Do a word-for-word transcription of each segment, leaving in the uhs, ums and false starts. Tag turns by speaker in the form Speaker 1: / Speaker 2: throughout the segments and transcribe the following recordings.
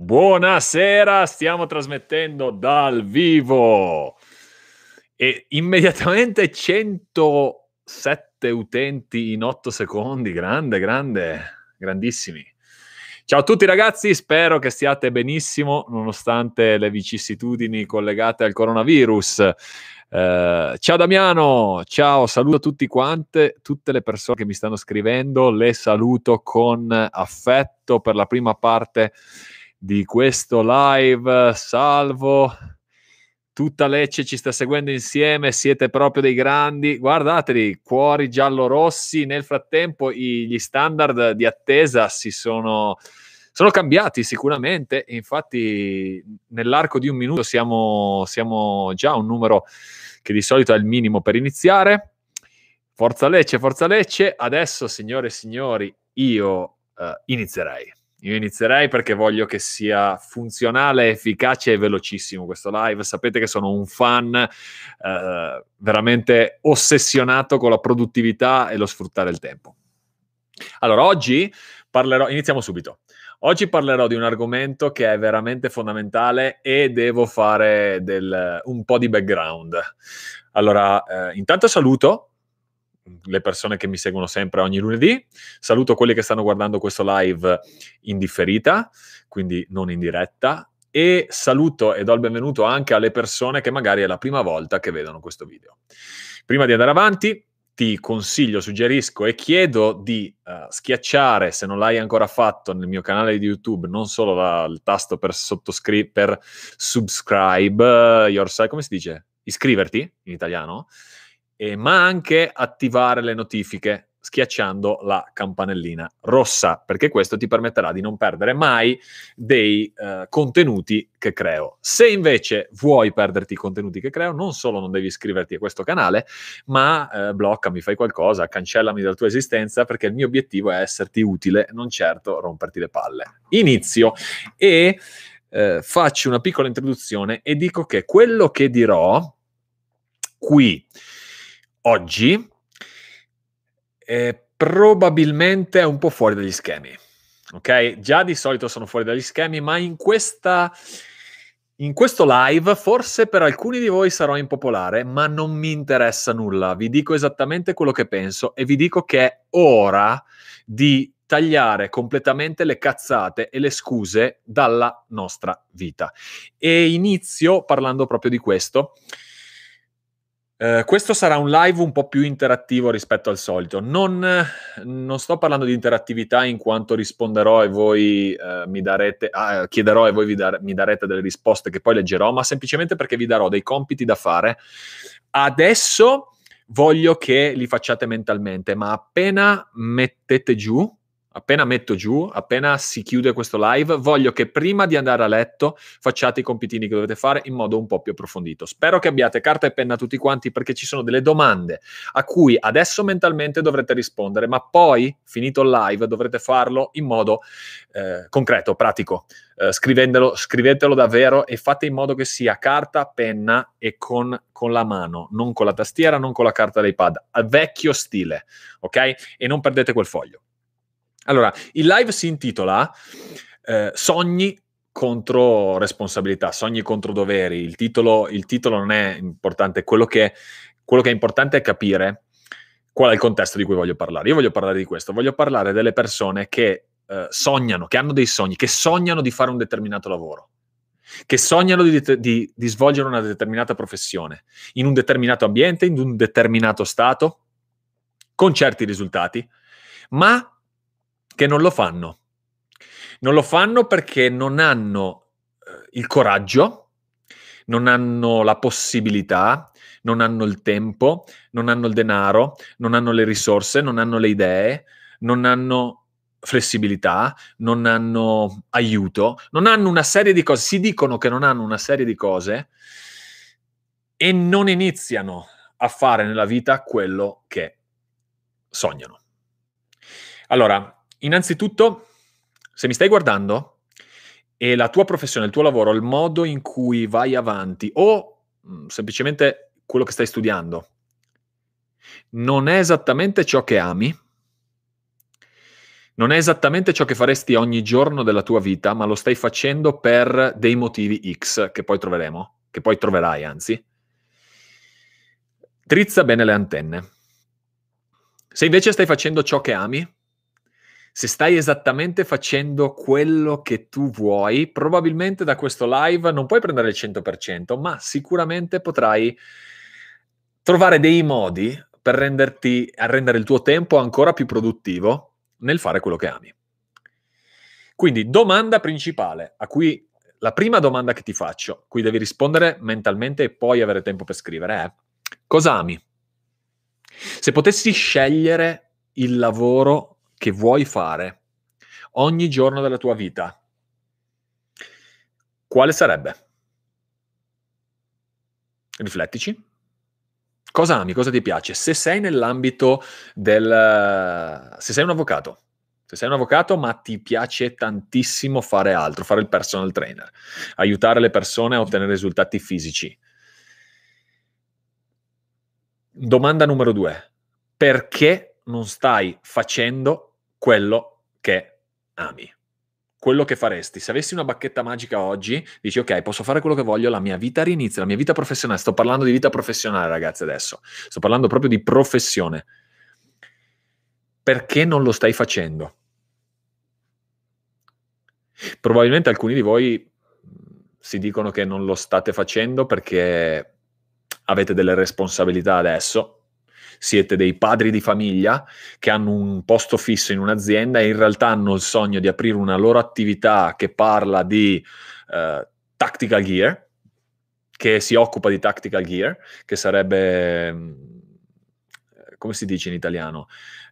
Speaker 1: Buonasera, stiamo trasmettendo dal vivo e immediatamente centosette utenti in otto secondi, grande, grande, grandissimi. Ciao a tutti ragazzi, spero che stiate benissimo nonostante le vicissitudini collegate al coronavirus. Eh, ciao Damiano, ciao, saluto tutti quante, tutte le persone che mi stanno scrivendo, le saluto con affetto per la prima parte di questo live. Salvo, tutta Lecce ci sta seguendo insieme, siete proprio dei grandi, guardateli, cuori giallo-rossi. Nel frattempo i, gli standard di attesa si sono, sono cambiati sicuramente, infatti nell'arco di un minuto siamo, siamo già a un numero che di solito è il minimo per iniziare. Forza Lecce, forza Lecce. Adesso, signore e signori, io eh, inizierei. Io inizierei perché voglio che sia funzionale, efficace e velocissimo questo live. Sapete che sono un fan eh, veramente ossessionato con la produttività e lo sfruttare il tempo. Allora, oggi parlerò, iniziamo subito. Oggi parlerò di un argomento che è veramente fondamentale e devo fare del, un po' di background. Allora, eh, intanto saluto le persone che mi seguono sempre ogni lunedì, saluto quelli che stanno guardando questo live in differita, quindi non in diretta, e saluto e do il benvenuto anche alle persone che magari è la prima volta che vedono questo video. Prima di andare avanti, ti consiglio, suggerisco e chiedo di uh, schiacciare, se non l'hai ancora fatto, nel mio canale di YouTube, non solo la, il tasto per sottoscrivere, per subscribe uh, yourself, come si dice? Iscriverti in italiano, eh, ma anche attivare le notifiche schiacciando la campanellina rossa, perché questo ti permetterà di non perdere mai dei uh, contenuti che creo. Se invece vuoi perderti i contenuti che creo, non solo non devi iscriverti a questo canale, ma uh, bloccami, fai qualcosa, cancellami dalla tua esistenza, perché il mio obiettivo è esserti utile, non certo romperti le palle. Inizio e uh, faccio una piccola introduzione e dico che quello che dirò qui oggi eh, probabilmente è un po' fuori dagli schemi, ok? Già di solito sono fuori dagli schemi, ma in questa in questo live forse per alcuni di voi sarò impopolare, ma non mi interessa nulla. Vi dico esattamente quello che penso e vi dico che è ora di tagliare completamente le cazzate e le scuse dalla nostra vita. E inizio parlando proprio di questo. Uh, questo sarà un live un po' più interattivo rispetto al solito. Non, non sto parlando di interattività in quanto risponderò e voi uh, mi darete, uh, chiederò e voi vi dar- mi darete delle risposte che poi leggerò, ma semplicemente perché vi darò dei compiti da fare. Adesso voglio che li facciate mentalmente, ma appena mettete giù, appena metto giù, appena si chiude questo live, voglio che prima di andare a letto facciate i compitini che dovete fare in modo un po' più approfondito. Spero che abbiate carta e penna tutti quanti, perché ci sono delle domande a cui adesso mentalmente dovrete rispondere, ma poi, finito il live, dovrete farlo in modo eh, concreto, pratico. Eh, scrivendolo, scrivetelo davvero e fate in modo che sia carta, penna e con, con la mano, non con la tastiera, non con la carta d'iPad, a vecchio stile, ok? E non perdete quel foglio. Allora, il live si intitola eh, Sogni contro responsabilità, sogni contro doveri. Il titolo, il titolo non è importante, quello che, quello che è importante è capire qual è il contesto di cui voglio parlare. Io voglio parlare di questo, voglio parlare delle persone che eh, sognano, che hanno dei sogni, che sognano di fare un determinato lavoro, che sognano di, di, di svolgere una determinata professione, in un determinato ambiente, in un determinato stato, con certi risultati, ma che non lo fanno. Non lo fanno perché non hanno eh, il coraggio, non hanno la possibilità, non hanno il tempo, non hanno il denaro, non hanno le risorse, non hanno le idee, non hanno flessibilità, non hanno aiuto, non hanno una serie di cose, si dicono che non hanno una serie di cose e non iniziano a fare nella vita quello che sognano. Allora, innanzitutto, se mi stai guardando e la tua professione, il tuo lavoro, il modo in cui vai avanti o mh, semplicemente quello che stai studiando non è esattamente ciò che ami, Non è esattamente ciò che faresti ogni giorno della tua vita, ma lo stai facendo per dei motivi X, che poi troveremo, che poi troverai, anzi. Drizza bene le antenne. Se invece stai facendo ciò che ami, se stai esattamente facendo quello che tu vuoi, probabilmente da questo live non puoi prendere il cento per cento, ma sicuramente potrai trovare dei modi per renderti, a rendere il tuo tempo ancora più produttivo nel fare quello che ami. Quindi, domanda principale, a cui la prima domanda che ti faccio, cui devi rispondere mentalmente e poi avere tempo per scrivere, è: cosa ami? Se potessi scegliere il lavoro che vuoi fare ogni giorno della tua vita, quale sarebbe? Riflettici. Cosa ami? Cosa ti piace? Se sei nell'ambito del... se sei un avvocato, se sei un avvocato ma ti piace tantissimo fare altro, fare il personal trainer, aiutare le persone a ottenere risultati fisici. Domanda numero due. Perché non stai facendo quello che ami? Quello che faresti. Se avessi una bacchetta magica oggi, dici: ok, posso fare quello che voglio, la mia vita rinizia, la mia vita professionale. Sto parlando di vita professionale, ragazzi, adesso. Sto parlando proprio di professione. Perché non lo stai facendo? Probabilmente alcuni di voi si dicono che non lo state facendo perché avete delle responsabilità adesso, siete dei padri di famiglia che hanno un posto fisso in un'azienda e in realtà hanno il sogno di aprire una loro attività che parla di uh, tactical gear, che si occupa di tactical gear, che sarebbe, come si dice in italiano?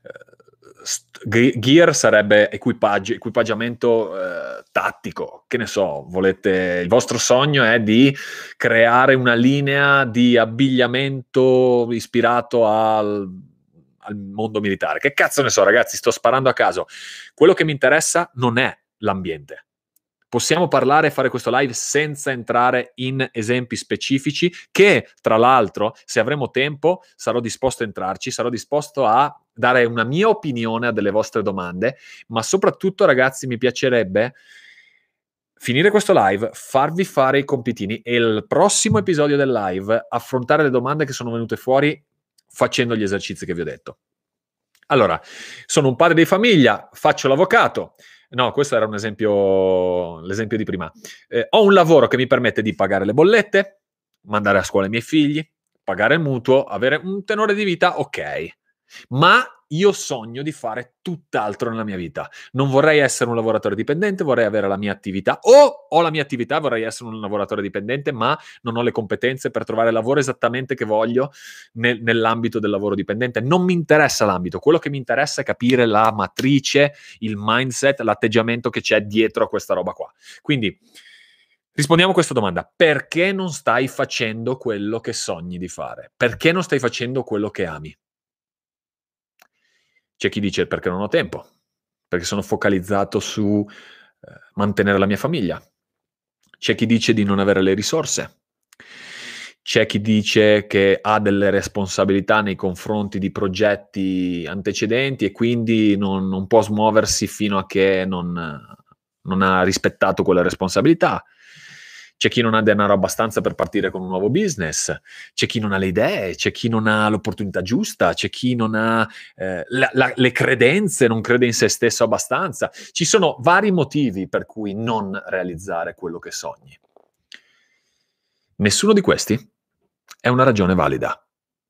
Speaker 1: Gear sarebbe equipaggio, equipaggiamento eh, tattico, che ne so, volete, il vostro sogno è di creare una linea di abbigliamento ispirato al, al mondo militare. Che cazzo ne so, ragazzi, sto sparando a caso. Quello che mi interessa non è l'ambiente. Possiamo parlare e fare questo live senza entrare in esempi specifici che, tra l'altro, se avremo tempo, sarò disposto a entrarci, sarò disposto a dare una mia opinione a delle vostre domande, ma soprattutto, ragazzi, mi piacerebbe finire questo live, farvi fare i compitini e il prossimo episodio del live affrontare le domande che sono venute fuori facendo gli esercizi che vi ho detto. Allora, sono un padre di famiglia, faccio l'avvocato. No, questo era un esempio, l'esempio di prima. Eh, ho un lavoro che mi permette di pagare le bollette, mandare a scuola i miei figli, pagare il mutuo, avere un tenore di vita ok. Ma io sogno di fare tutt'altro nella mia vita. Non vorrei essere un lavoratore dipendente, vorrei avere la mia attività, o ho la mia attività, vorrei essere un lavoratore dipendente, ma non ho le competenze per trovare il lavoro esattamente che voglio nel, nell'ambito del lavoro dipendente. Non mi interessa l'ambito, quello che mi interessa è capire la matrice, il mindset, l'atteggiamento che c'è dietro a questa roba qua. Quindi rispondiamo a questa domanda: perché non stai facendo quello che sogni di fare? Perché non stai facendo quello che ami? C'è chi dice perché non ho tempo, perché sono focalizzato su eh, mantenere la mia famiglia. C'è chi dice di non avere le risorse. C'è chi dice che ha delle responsabilità nei confronti di progetti antecedenti e quindi non, non può smuoversi fino a che non, non ha rispettato quelle responsabilità. C'è chi non ha denaro abbastanza per partire con un nuovo business, c'è chi non ha le idee, c'è chi non ha l'opportunità giusta, c'è chi non ha eh, la, la, le credenze, non crede in se stesso abbastanza. Ci sono vari motivi per cui non realizzare quello che sogni. Nessuno di questi è una ragione valida.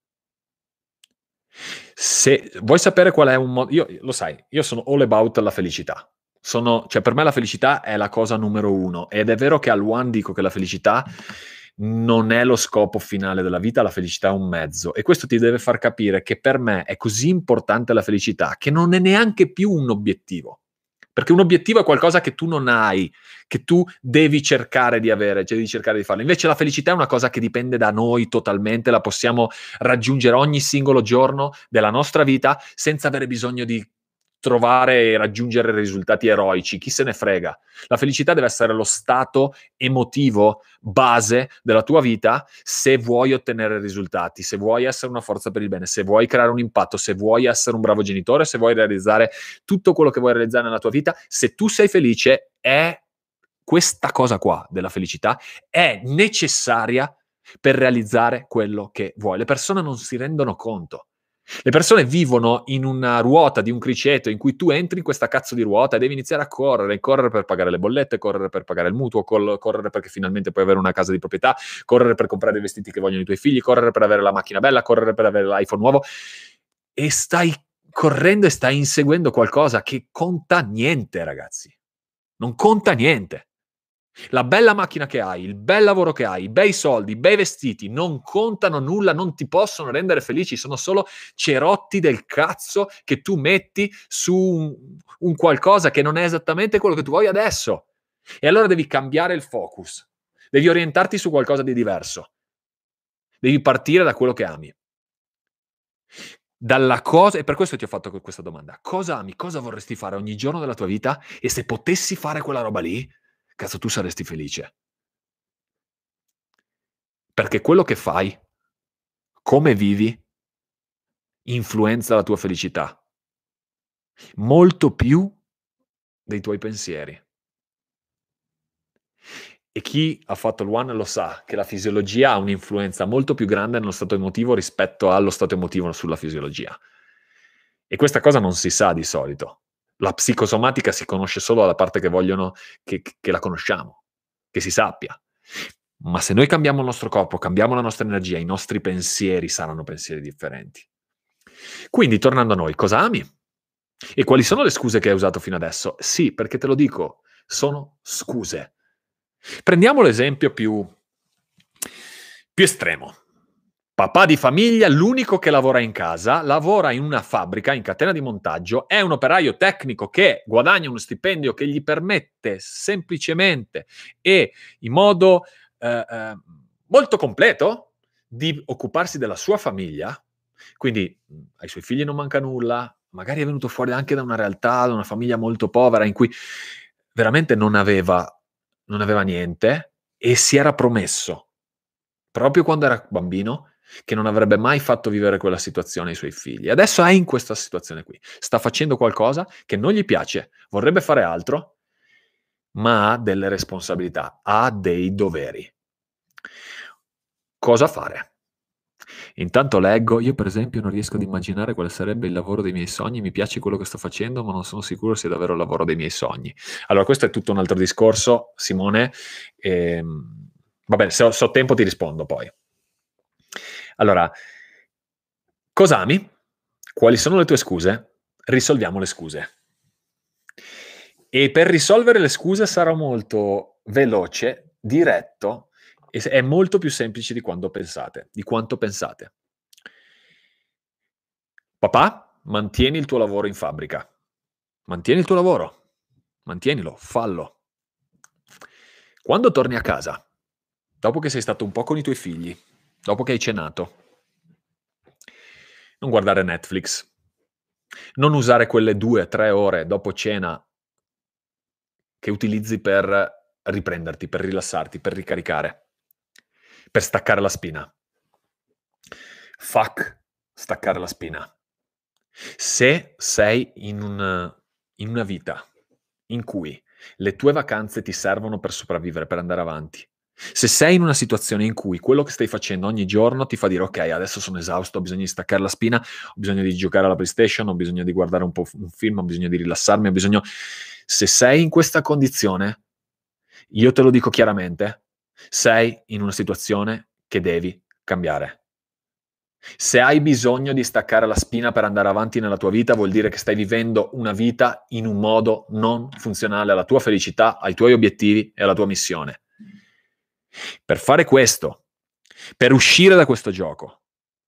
Speaker 1: Se vuoi sapere qual è un modo, io lo sai, io sono all about la felicità. Sono, cioè per me la felicità è la cosa numero uno ed è vero che al One dico che la felicità non è lo scopo finale della vita, la felicità è un mezzo e questo ti deve far capire che per me è così importante la felicità che non è neanche più un obiettivo, perché un obiettivo è qualcosa che tu non hai, che tu devi cercare di avere, cioè devi cercare di farlo. Invece la felicità è una cosa che dipende da noi totalmente, la possiamo raggiungere ogni singolo giorno della nostra vita senza avere bisogno di trovare e raggiungere risultati eroici, chi se ne frega. La felicità deve essere lo stato emotivo base della tua vita se vuoi ottenere risultati, se vuoi essere una forza per il bene, se vuoi creare un impatto, se vuoi essere un bravo genitore, se vuoi realizzare tutto quello che vuoi realizzare nella tua vita. Se tu sei felice, è questa cosa qua della felicità è necessaria per realizzare quello che vuoi. Le persone non si rendono conto. Le persone vivono in una ruota di un criceto in cui tu entri in questa cazzo di ruota e devi iniziare a correre, correre per pagare le bollette, correre per pagare il mutuo, col- correre perché finalmente puoi avere una casa di proprietà, correre per comprare i vestiti che vogliono i tuoi figli, correre per avere la macchina bella, correre per avere l'iPhone nuovo, e stai correndo e stai inseguendo qualcosa che conta niente, ragazzi. Non conta niente. La bella macchina che hai, il bel lavoro che hai, i bei soldi, i bei vestiti, non contano nulla, non ti possono rendere felici, sono solo cerotti del cazzo che tu metti su un, un qualcosa che non è esattamente quello che tu vuoi adesso. E allora devi cambiare il focus, devi orientarti su qualcosa di diverso, devi partire da quello che ami. Dalla cosa, e per questo ti ho fatto questa domanda: cosa ami, cosa vorresti fare ogni giorno della tua vita? E se potessi fare quella roba lì, cazzo, tu saresti felice. Perché quello che fai, come vivi, influenza la tua felicità, molto più dei tuoi pensieri. E chi ha fatto il One lo sa che la fisiologia ha un'influenza molto più grande nello stato emotivo rispetto allo stato emotivo sulla fisiologia. E questa cosa non si sa di solito. La psicosomatica si conosce solo alla parte che vogliono che, che la conosciamo, che si sappia. Ma se noi cambiamo il nostro corpo, cambiamo la nostra energia, i nostri pensieri saranno pensieri differenti. Quindi, tornando a noi, cosa ami? E quali sono le scuse che hai usato fino adesso? Sì, perché te lo dico, sono scuse. Prendiamo l'esempio più, più estremo. Papà di famiglia, l'unico che lavora in casa, lavora in una fabbrica, in catena di montaggio, è un operaio tecnico che guadagna uno stipendio che gli permette semplicemente e in modo eh, eh, molto completo di occuparsi della sua famiglia. Quindi mh, ai suoi figli non manca nulla, magari è venuto fuori anche da una realtà, da una famiglia molto povera in cui veramente non aveva, non aveva niente e si era promesso, proprio quando era bambino, che non avrebbe mai fatto vivere quella situazione ai suoi figli. Adesso è in questa situazione qui. Sta facendo qualcosa che non gli piace, vorrebbe fare altro, ma ha delle responsabilità, ha dei doveri. Cosa fare? Intanto leggo, io per esempio non riesco ad immaginare quale sarebbe il lavoro dei miei sogni, mi piace quello che sto facendo, ma non sono sicuro sia davvero il lavoro dei miei sogni. Allora, questo è tutto un altro discorso, Simone. Ehm, va bene, se ho, se ho tempo ti rispondo poi. Allora, cosa ami? Quali sono le tue scuse? Risolviamo le scuse. E per risolvere le scuse sarò molto veloce, diretto, e è molto più semplice di quanto pensate, di quanto pensate. Papà, mantieni il tuo lavoro in fabbrica. Mantieni il tuo lavoro. Mantienilo, fallo. Quando torni a casa, dopo che sei stato un po' con i tuoi figli, dopo che hai cenato, non guardare Netflix, non usare quelle due, tre ore dopo cena che utilizzi per riprenderti, per rilassarti, per ricaricare, per staccare la spina. Fuck staccare la spina. Se sei in una, in una vita in cui le tue vacanze ti servono per sopravvivere, per andare avanti, se sei in una situazione in cui quello che stai facendo ogni giorno ti fa dire ok, adesso sono esausto, ho bisogno di staccare la spina, ho bisogno di giocare alla PlayStation, ho bisogno di guardare un po' un film, ho bisogno di rilassarmi, ho bisogno... Se sei in questa condizione, io te lo dico chiaramente, sei in una situazione che devi cambiare. Se hai bisogno di staccare la spina per andare avanti nella tua vita, vuol dire che stai vivendo una vita in un modo non funzionale alla tua felicità, ai tuoi obiettivi e alla tua missione. Per fare questo, per uscire da questo gioco,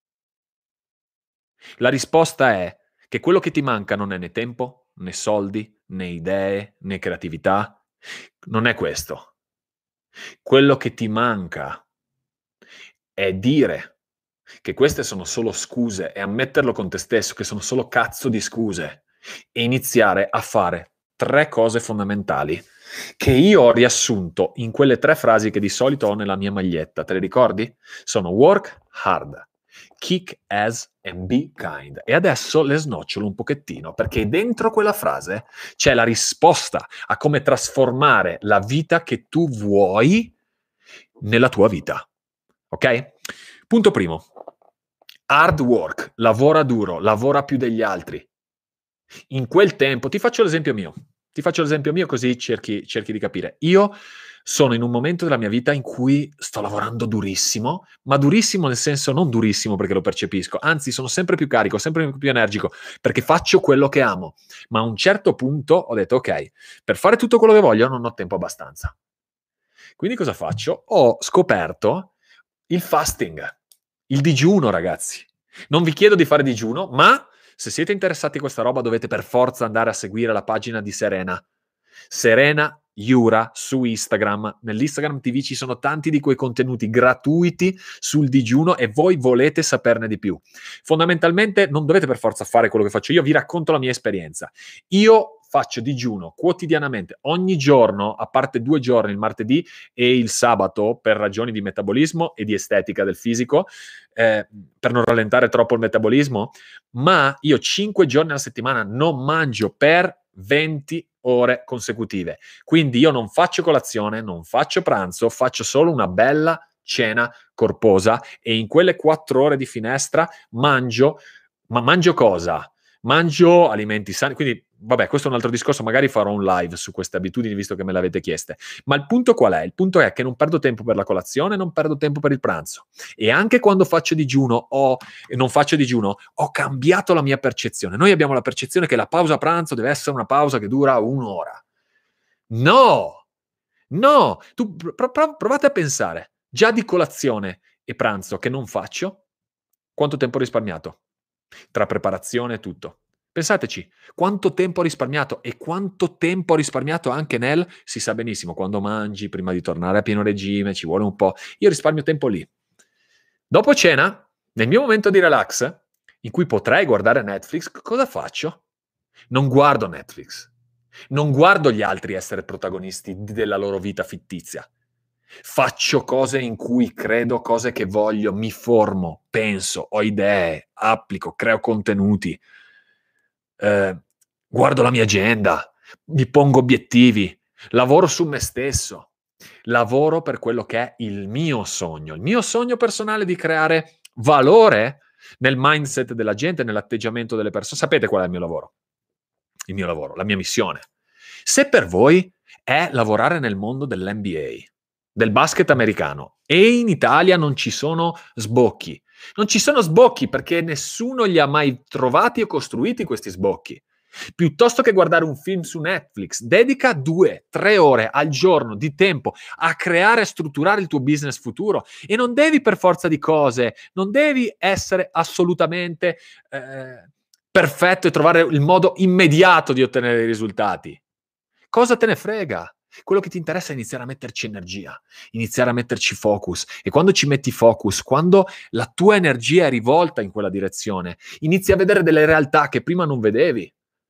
Speaker 1: la risposta è che quello che ti manca non è né tempo, né soldi, né idee, né creatività. Non è questo. Quello che ti manca è dire che queste sono solo scuse e ammetterlo con te stesso, che sono solo cazzo di scuse, e iniziare a fare tre cose fondamentali che io ho riassunto in quelle tre frasi che di solito ho nella mia maglietta. Te le ricordi? Sono work hard, kick ass and be kind. E adesso le snocciolo un pochettino, perché dentro quella frase c'è la risposta a come trasformare la vita che tu vuoi nella tua vita. Ok? Punto primo. Hard work, lavora duro, lavora più degli altri. In quel tempo, ti faccio l'esempio mio, ti faccio l'esempio mio così cerchi, cerchi di capire. Io sono in un momento della mia vita in cui sto lavorando durissimo, ma durissimo nel senso non durissimo perché lo percepisco, anzi sono sempre più carico, sempre più energico, perché faccio quello che amo. Ma a un certo punto ho detto, ok, per fare tutto quello che voglio non ho tempo abbastanza. Quindi cosa faccio? Ho scoperto il fasting, il digiuno, ragazzi. Non vi chiedo di fare digiuno, ma se siete interessati a questa roba dovete per forza andare a seguire la pagina di Serena. Serena Yura su Instagram. Nell'Instagram T V ci sono tanti di quei contenuti gratuiti sul digiuno e voi volete saperne di più. Fondamentalmente non dovete per forza fare quello che faccio io, vi racconto la mia esperienza. Io faccio digiuno quotidianamente, ogni giorno, a parte due giorni, il martedì e il sabato, per ragioni di metabolismo e di estetica del fisico, eh, per non rallentare troppo il metabolismo, ma io cinque giorni alla settimana non mangio per venti ore consecutive. Quindi io non faccio colazione, non faccio pranzo, faccio solo una bella cena corposa e in quelle quattro ore di finestra mangio, ma mangio cosa? Mangio alimenti sani, quindi vabbè, questo è un altro discorso, magari farò un live su queste abitudini visto che me l'avete chieste. Ma il punto qual è? Il punto è che non perdo tempo per la colazione, non perdo tempo per il pranzo. E anche quando faccio digiuno o non faccio digiuno, ho cambiato la mia percezione. Noi abbiamo la percezione che la pausa pranzo deve essere una pausa che dura un'ora. No! No! Tu pro- pro- provate a pensare, già di colazione e pranzo che non faccio, quanto tempo ho risparmiato? Tra preparazione e tutto. Pensateci, quanto tempo ho risparmiato e quanto tempo ho risparmiato anche nel, si sa benissimo, quando mangi, prima di tornare a pieno regime, ci vuole un po'. Io risparmio tempo lì. Dopo cena, nel mio momento di relax, in cui potrei guardare Netflix, cosa faccio? Non guardo Netflix. Non guardo gli altri essere protagonisti della loro vita fittizia. Faccio cose in cui credo, cose che voglio, mi formo, penso, ho idee, applico, creo contenuti, eh, guardo la mia agenda, mi pongo obiettivi, lavoro su me stesso, lavoro per quello che è il mio sogno, il mio sogno personale di creare valore nel mindset della gente, nell'atteggiamento delle persone. Sapete qual è il mio lavoro? Il mio lavoro, la mia missione. Se per voi è lavorare nel mondo dell'N B A, del basket americano, e in Italia non ci sono sbocchi, non ci sono sbocchi perché nessuno li ha mai trovati o costruiti questi sbocchi. Piuttosto che guardare un film su Netflix, dedica due, tre ore al giorno di tempo a creare e strutturare il tuo business futuro e non devi per forza di cose, non devi essere assolutamente eh, perfetto e trovare il modo immediato di ottenere i risultati. Cosa te ne frega? Quello che ti interessa è iniziare a metterci energia, iniziare a metterci focus. E quando ci metti focus, quando la tua energia è rivolta in quella direzione, inizi a vedere delle realtà che prima non vedevi.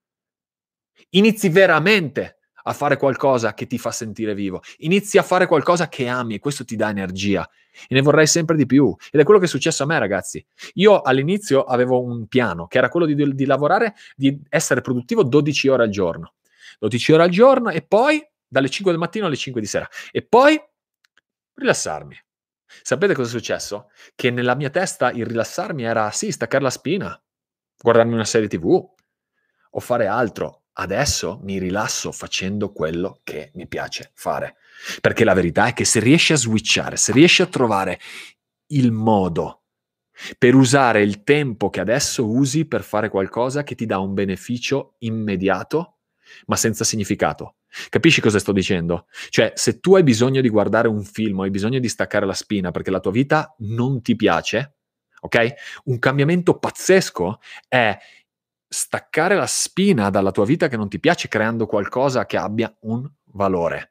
Speaker 1: Inizi veramente a fare qualcosa che ti fa sentire vivo. Inizi a fare qualcosa che ami e questo ti dà energia. E ne vorrei sempre di più. Ed è quello che è successo a me, ragazzi. Io all'inizio avevo un piano, che era quello di, di lavorare, di essere produttivo dodici ore al giorno. dodici ore al giorno e poi dalle cinque del mattino alle cinque di sera. E poi rilassarmi. Sapete cosa è successo? Che nella mia testa il rilassarmi era, sì, staccare la spina, guardarmi una serie tivù o fare altro. Adesso mi rilasso facendo quello che mi piace fare. Perché la verità è che se riesci a switchare, se riesci a trovare il modo per usare il tempo che adesso usi per fare qualcosa che ti dà un beneficio immediato, ma senza significato. Capisci cosa sto dicendo? Cioè, se tu hai bisogno di guardare un film o hai bisogno di staccare la spina perché la tua vita non ti piace, ok? Un cambiamento pazzesco è staccare la spina dalla tua vita che non ti piace creando qualcosa che abbia un valore.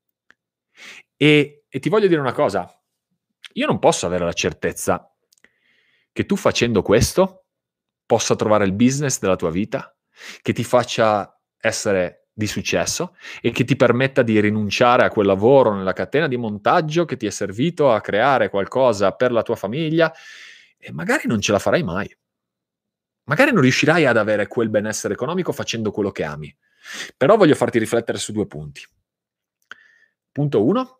Speaker 1: E, e ti voglio dire una cosa, io non posso avere la certezza che tu facendo questo possa trovare il business della tua vita, che ti faccia essere di successo e che ti permetta di rinunciare a quel lavoro nella catena di montaggio che ti è servito a creare qualcosa per la tua famiglia e magari non ce la farai mai. Magari non riuscirai ad avere quel benessere economico facendo quello che ami. Però voglio farti riflettere su due punti. Punto uno: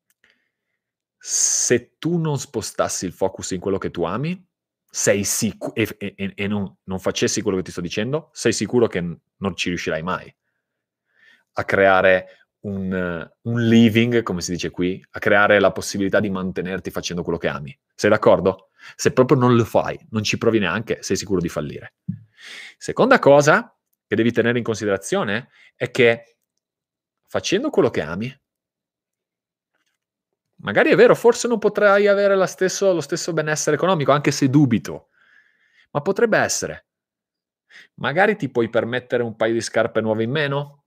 Speaker 1: se tu non spostassi il focus in quello che tu ami, sei sicu- e, e- e non, non facessi quello che ti sto dicendo, sei sicuro che n- non ci riuscirai mai a creare un, uh, un living, come si dice qui, a creare la possibilità di mantenerti facendo quello che ami. Sei d'accordo? Se proprio non lo fai, non ci provi neanche, sei sicuro di fallire. Seconda cosa che devi tenere in considerazione è che facendo quello che ami, magari è vero, forse non potrai avere la stesso, lo stesso benessere economico, anche se dubito, ma potrebbe essere. Magari ti puoi permettere un paio di scarpe nuove in meno?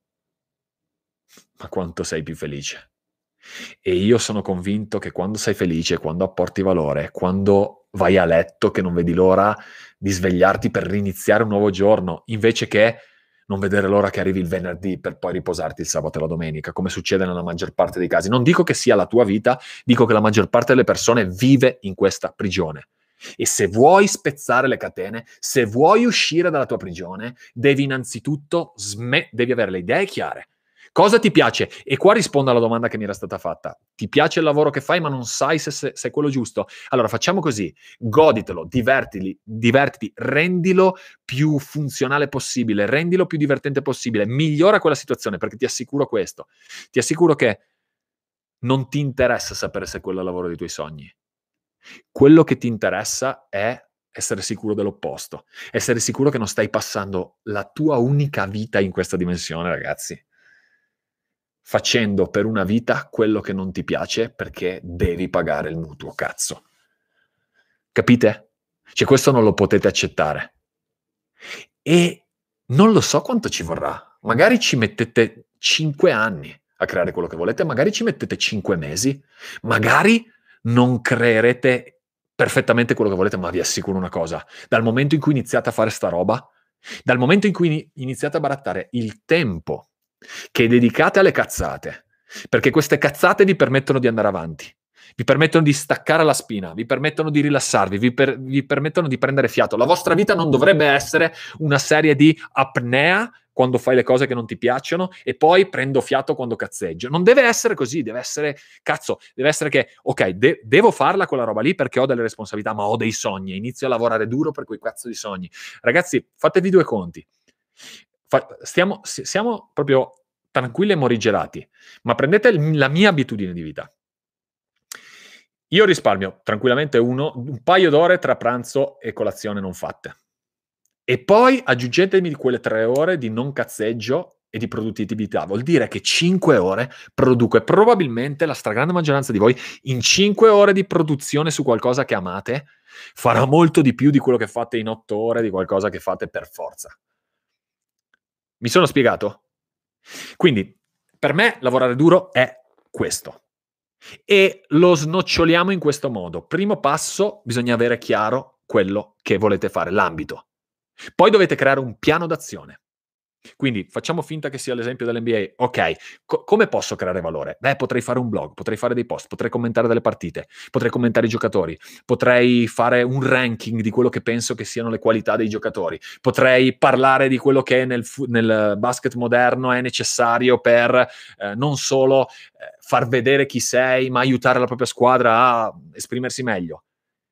Speaker 1: Ma quanto sei più felice. E io sono convinto che quando sei felice, quando apporti valore, quando vai a letto che non vedi l'ora di svegliarti per riniziare un nuovo giorno, invece che non vedere l'ora che arrivi il venerdì per poi riposarti il sabato e la domenica, come succede nella maggior parte dei casi. Non dico che sia la tua vita, dico che la maggior parte delle persone vive in questa prigione. E se vuoi spezzare le catene, se vuoi uscire dalla tua prigione, devi innanzitutto sme- devi avere le idee chiare. Cosa ti piace? E qua rispondo alla domanda che mi era stata fatta. Ti piace il lavoro che fai ma non sai se, se, se è quello giusto? Allora facciamo così, goditelo, divertili, divertiti, rendilo più funzionale possibile, rendilo più divertente possibile, migliora quella situazione, perché ti assicuro questo, ti assicuro che non ti interessa sapere se quello è il lavoro dei tuoi sogni. Quello che ti interessa è essere sicuro dell'opposto, essere sicuro che non stai passando la tua unica vita in questa dimensione, ragazzi, facendo per una vita quello che non ti piace perché devi pagare il mutuo, cazzo. Capite? Cioè questo non lo potete accettare. E non lo so quanto ci vorrà. Magari ci mettete cinque anni a creare quello che volete, magari ci mettete cinque mesi, magari non creerete perfettamente quello che volete, ma vi assicuro una cosa, dal momento in cui iniziate a fare sta roba, dal momento in cui iniziate a barattare il tempo che dedicate alle cazzate, perché queste cazzate vi permettono di andare avanti, vi permettono di staccare la spina, vi permettono di rilassarvi, vi, per, vi permettono di prendere fiato. La vostra vita non dovrebbe essere una serie di apnea quando fai le cose che non ti piacciono e poi prendo fiato quando cazzeggio. Non deve essere così, deve essere, cazzo, deve essere che, ok, de- devo farla quella roba lì perché ho delle responsabilità, ma ho dei sogni, inizio a lavorare duro per quei cazzo di sogni. Ragazzi, fatevi due conti. Fa- stiamo, siamo proprio tranquilli e morigerati, ma prendete il, la mia abitudine di vita. Io risparmio tranquillamente uno, un paio d'ore tra pranzo e colazione non fatte. E poi aggiungetemi quelle tre ore di non cazzeggio e di produttività. Vuol dire che cinque ore produco e probabilmente la stragrande maggioranza di voi in cinque ore di produzione su qualcosa che amate farà molto di più di quello che fate in otto ore di qualcosa che fate per forza. Mi sono spiegato? Quindi, per me lavorare duro è questo. E lo snoccioliamo in questo modo. Primo passo, bisogna avere chiaro quello che volete fare, l'ambito. Poi dovete creare un piano d'azione. Quindi facciamo finta che sia l'esempio dell'N B A. Ok, co- come posso creare valore? Beh, potrei fare un blog, potrei fare dei post, potrei commentare delle partite, potrei commentare i giocatori, potrei fare un ranking di quello che penso che siano le qualità dei giocatori, potrei parlare di quello che nel, fu- nel basket moderno è necessario per eh, non solo eh, far vedere chi sei, ma aiutare la propria squadra a esprimersi meglio.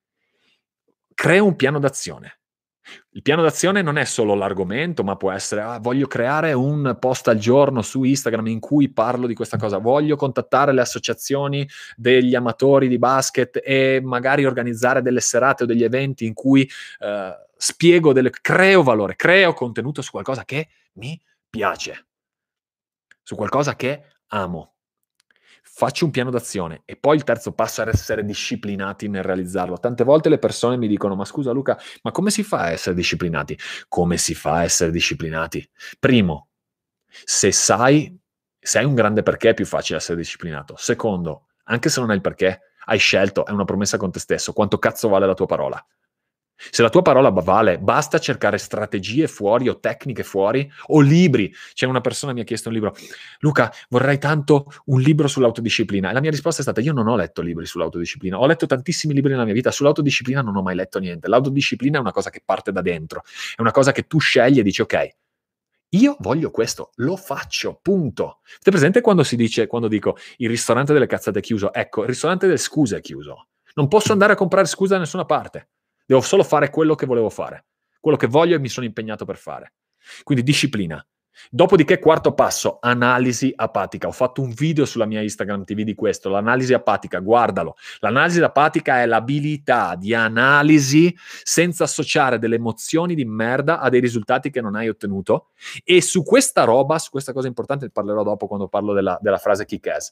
Speaker 1: Crea un piano d'azione. Il piano d'azione non è solo l'argomento, ma può essere, ah, voglio creare un post al giorno su Instagram in cui parlo di questa cosa, voglio contattare le associazioni degli amatori di basket e magari organizzare delle serate o degli eventi in cui eh, spiego, delle, creo valore, creo contenuto su qualcosa che mi piace, su qualcosa che amo. Faccio un piano d'azione e poi il terzo passo è essere disciplinati nel realizzarlo. Tante volte le persone mi dicono, ma scusa Luca, ma come si fa a essere disciplinati? Come si fa a essere disciplinati? Primo, se sai, se hai un grande perché è più facile essere disciplinato. Secondo, anche se non hai il perché, hai scelto, è una promessa con te stesso, quanto cazzo vale la tua parola? Se la tua parola ba vale, basta cercare strategie fuori o tecniche fuori o libri. C'è una persona mi ha chiesto un libro: "Luca, vorrei tanto un libro sull'autodisciplina." E la mia risposta è stata: "Io non ho letto libri sull'autodisciplina. Ho letto tantissimi libri nella mia vita, sull'autodisciplina non ho mai letto niente." L'autodisciplina è una cosa che parte da dentro, è una cosa che tu scegli e dici: "Okay, io voglio questo, lo faccio, punto." Avete presente quando si dice quando dico: "Il ristorante delle cazzate è chiuso." Ecco, il ristorante delle scuse è chiuso. Non posso andare a comprare scuse da nessuna parte. Devo solo fare quello che volevo fare, quello che voglio e mi sono impegnato per fare. Quindi disciplina. Dopodiché, quarto passo, analisi apatica. Ho fatto un video sulla mia Instagram T V di questo, l'analisi apatica, guardalo. L'analisi apatica è l'abilità di analisi senza associare delle emozioni di merda a dei risultati che non hai ottenuto. E su questa roba, su questa cosa importante, ne parlerò dopo quando parlo della, della frase kick-ass.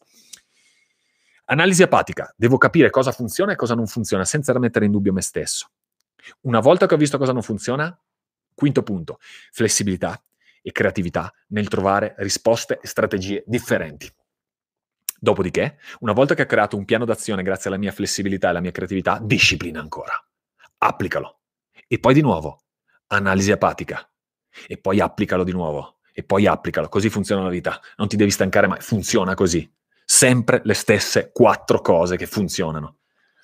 Speaker 1: Analisi apatica. Devo capire cosa funziona e cosa non funziona senza mettere in dubbio me stesso. Una volta che ho visto cosa non funziona, quinto punto, flessibilità e creatività nel trovare risposte e strategie differenti. Dopodiché, una volta che ho creato un piano d'azione grazie alla mia flessibilità e alla mia creatività, disciplina ancora. Applicalo. E poi di nuovo, analisi apatica. E poi applicalo di nuovo. E poi applicalo. Così funziona la vita. Non ti devi stancare mai. Funziona così. Sempre le stesse quattro cose che funzionano.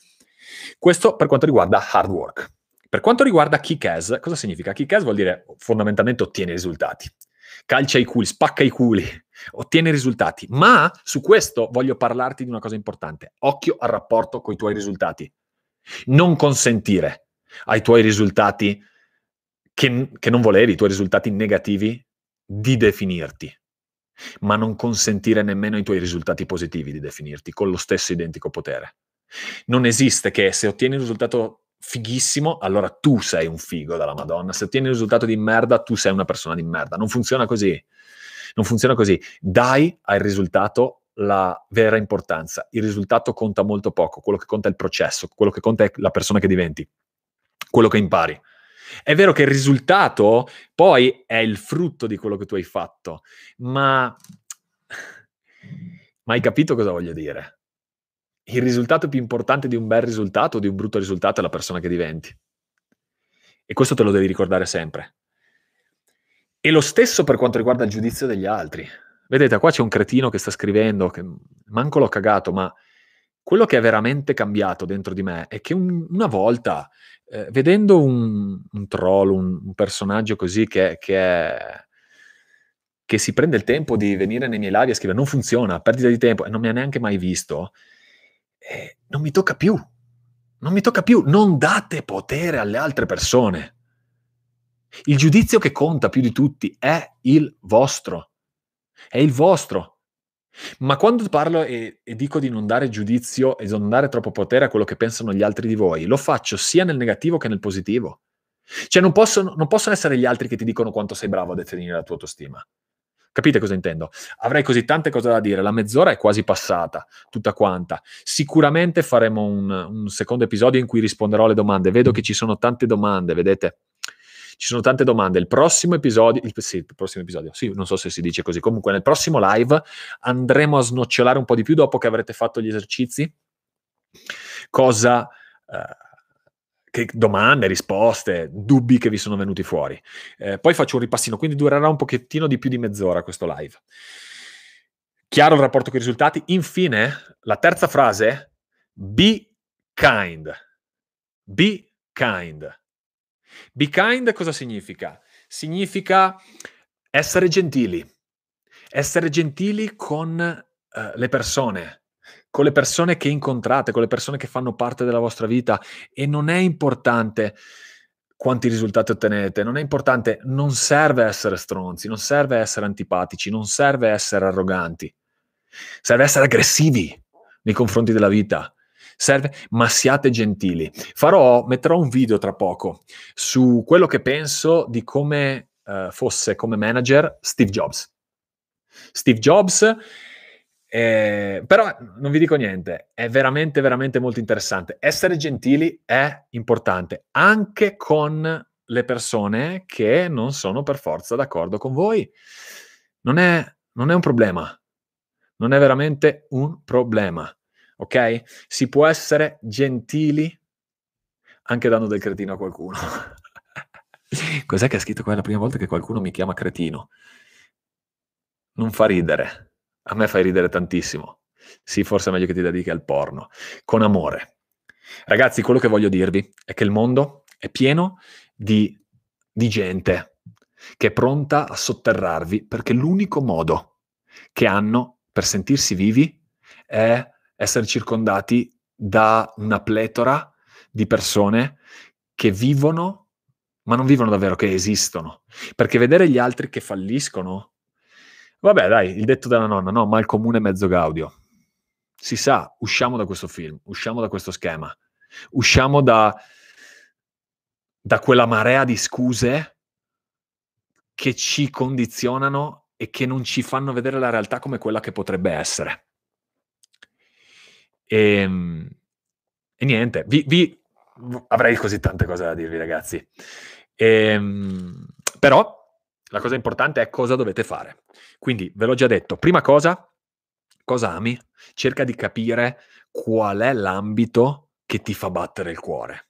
Speaker 1: Questo per quanto riguarda hard work. Per quanto riguarda kick-ass, cosa significa? Kick-ass vuol dire fondamentalmente ottieni risultati. Calcia i culi, spacca i culi, ottieni risultati. Ma su questo voglio parlarti di una cosa importante. Occhio al rapporto con i tuoi risultati. Non consentire ai tuoi risultati che, che non volevi, i tuoi risultati negativi, di definirti. Ma non consentire nemmeno ai tuoi risultati positivi di definirti con lo stesso identico potere. Non esiste che se ottieni un risultato fighissimo, allora tu sei un figo dalla Madonna. Se ottieni un risultato di merda, tu sei una persona di merda. Non funziona così. Non funziona così. Dai al risultato la vera importanza. Il risultato conta molto poco. Quello che conta è il processo. Quello che conta è la persona che diventi. Quello che impari. È vero che il risultato poi è il frutto di quello che tu hai fatto, ma, ma hai capito cosa voglio dire? Il risultato più importante di un bel risultato o di un brutto risultato è la persona che diventi. E questo te lo devi ricordare sempre. E lo stesso per quanto riguarda il giudizio degli altri. Vedete, qua c'è un cretino che sta scrivendo, che manco l'ho cagato, ma quello che è veramente cambiato dentro di me è che un, una volta, eh, vedendo un, un troll, un, un personaggio così che, che, è, che si prende il tempo di venire nei miei live e scrivere non funziona, perdita di tempo, e non mi ha neanche mai visto, eh, non mi tocca più. Non mi tocca più. Non date potere alle altre persone. Il giudizio che conta più di tutti è il vostro. È il vostro. Ma quando parlo e, e dico di non dare giudizio e di non dare troppo potere a quello che pensano gli altri di voi, lo faccio sia nel negativo che nel positivo. Cioè non possono, non possono essere gli altri che ti dicono quanto sei bravo a definire la tua autostima. Capite cosa intendo? Avrei così tante cose da dire, la mezz'ora è quasi passata, tutta quanta. Sicuramente faremo un, un secondo episodio in cui risponderò alle domande. Vedo che ci sono tante domande, vedete? Ci sono tante domande. Il prossimo episodio, il, sì, il prossimo episodio, sì, non so se si dice così. Comunque nel prossimo live andremo a snocciolare un po' di più dopo che avrete fatto gli esercizi. Cosa... Eh, che domande, risposte, dubbi che vi sono venuti fuori. Eh, poi faccio un ripassino, quindi durerà un pochettino di più di mezz'ora questo live. Chiaro il rapporto con i risultati? Infine, la terza frase, be kind. Be kind. Be kind cosa significa? Significa essere gentili. Essere gentili con eh, le persone, con le persone che incontrate, con le persone che fanno parte della vostra vita, e non è importante quanti risultati ottenete, non è importante, non serve essere stronzi, non serve essere antipatici, non serve essere arroganti, serve essere aggressivi nei confronti della vita, serve, ma siate gentili. Farò, metterò un video tra poco su quello che penso di come uh, fosse come manager Steve Jobs. Steve Jobs, eh, però non vi dico niente, è veramente, veramente molto interessante. Essere gentili è importante, anche con le persone che non sono per forza d'accordo con voi. Non è, non è un problema, non è veramente un problema, ok? Si può essere gentili anche dando del cretino a qualcuno. Cos'è che ha scritto qua? È la prima volta che qualcuno mi chiama cretino. Non fa ridere. A me fai ridere tantissimo. Sì, forse è meglio che ti dedichi al porno. Con amore. Ragazzi, quello che voglio dirvi è che il mondo è pieno di, di gente che è pronta a sotterrarvi, perché l'unico modo che hanno per sentirsi vivi è essere circondati da una pletora di persone che vivono, ma non vivono davvero, che esistono. Perché vedere gli altri che falliscono, vabbè dai, il detto della nonna, no, mal comune mezzo gaudio. Si sa, usciamo da questo film, usciamo da questo schema, usciamo da, da quella marea di scuse che ci condizionano e che non ci fanno vedere la realtà come quella che potrebbe essere. E, e niente, vi, vi avrei così tante cose da dirvi, ragazzi. E, però la cosa importante è cosa dovete fare. Quindi ve l'ho già detto, prima cosa, cosa ami? Cerca di capire qual è l'ambito che ti fa battere il cuore.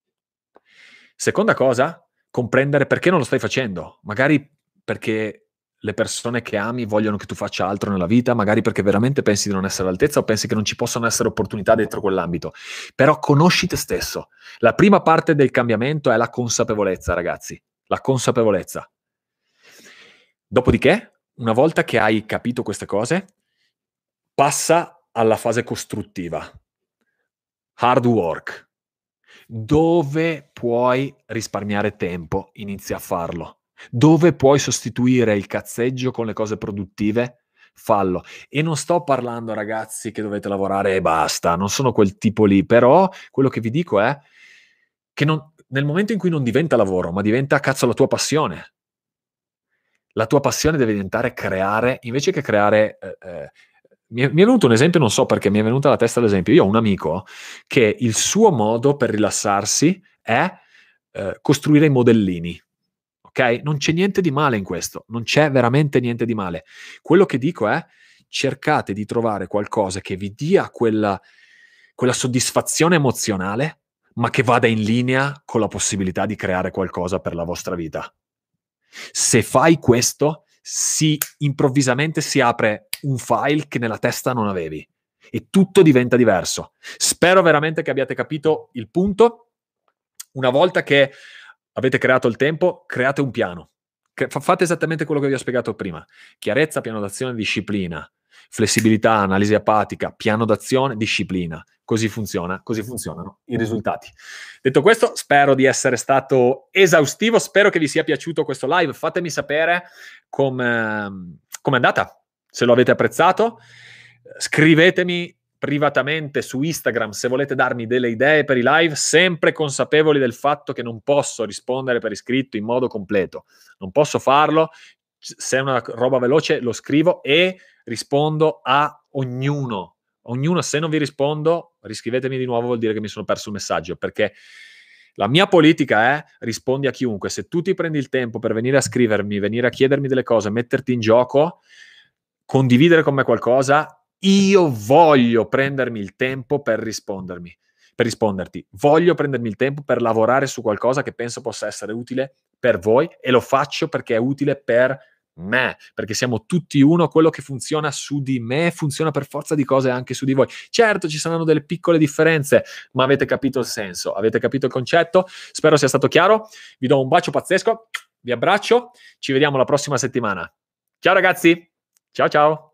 Speaker 1: Seconda cosa, comprendere perché non lo stai facendo. Magari perché le persone che ami vogliono che tu faccia altro nella vita, magari perché veramente pensi di non essere all'altezza o pensi che non ci possano essere opportunità dentro quell'ambito. Però conosci te stesso. La prima parte del cambiamento è la consapevolezza, ragazzi. La consapevolezza. Dopodiché, una volta che hai capito queste cose, passa alla fase costruttiva. Hard work. Dove puoi risparmiare tempo, inizia a farlo. Dove puoi sostituire il cazzeggio con le cose produttive, fallo. E non sto parlando, ragazzi, che dovete lavorare e basta, non sono quel tipo lì, però quello che vi dico è che non, nel momento in cui non diventa lavoro, ma diventa, cazzo, la tua passione. La tua passione deve diventare creare, invece che creare... Eh, eh, mi, è, mi è venuto un esempio, non so perché, mi è venuto alla testa l'esempio. Io ho un amico che il suo modo per rilassarsi è eh, costruire i modellini. Ok? Non c'è niente di male in questo, non c'è veramente niente di male. Quello che dico è cercate di trovare qualcosa che vi dia quella, quella soddisfazione emozionale, ma che vada in linea con la possibilità di creare qualcosa per la vostra vita. Se fai questo, si, improvvisamente si apre un file che nella testa non avevi e tutto diventa diverso. Spero veramente che abbiate capito il punto. Una volta che avete creato il tempo, create un piano. Fate esattamente quello che vi ho spiegato prima. Chiarezza, piano d'azione, disciplina. Flessibilità, analisi apatica, piano d'azione, disciplina. Così funziona, così funzionano i risultati. Detto questo, spero di essere stato esaustivo, spero che vi sia piaciuto questo live. Fatemi sapere come è andata, se lo avete apprezzato. Scrivetemi privatamente su Instagram se volete darmi delle idee per i live, sempre consapevoli del fatto che non posso rispondere per iscritto in modo completo. Non posso farlo. Se è una roba veloce lo scrivo e rispondo a ognuno. Ognuno, se non vi rispondo, riscrivetemi di nuovo, vuol dire che mi sono perso il messaggio, perché la mia politica è rispondi a chiunque. Se tu ti prendi il tempo per venire a scrivermi, venire a chiedermi delle cose, metterti in gioco, condividere con me qualcosa, io voglio prendermi il tempo per rispondermi, per risponderti. Voglio prendermi il tempo per lavorare su qualcosa che penso possa essere utile per voi e lo faccio perché è utile per me, perché siamo tutti uno, quello che funziona su di me funziona per forza di cose anche su di voi. Certo, ci saranno delle piccole differenze, ma avete capito il senso, avete capito il concetto, spero sia stato chiaro. Vi do un bacio pazzesco, vi abbraccio, ci vediamo la prossima settimana. Ciao ragazzi, ciao ciao!